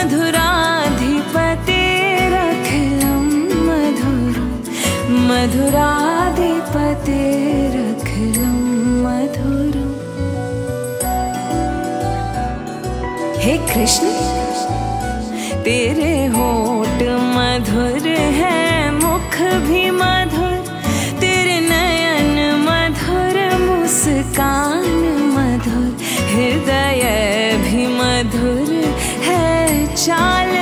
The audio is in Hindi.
मधुराधिपतेरखिलं मधुरं मधुराधिपतेरखिलं मधुरम्। हे कृष्ण, तेरे होठ मधुर है, मुख भी मधुर, तेरे नयन मधुर, मुस्कान मधुर, हृदय भी मधुर है, चाल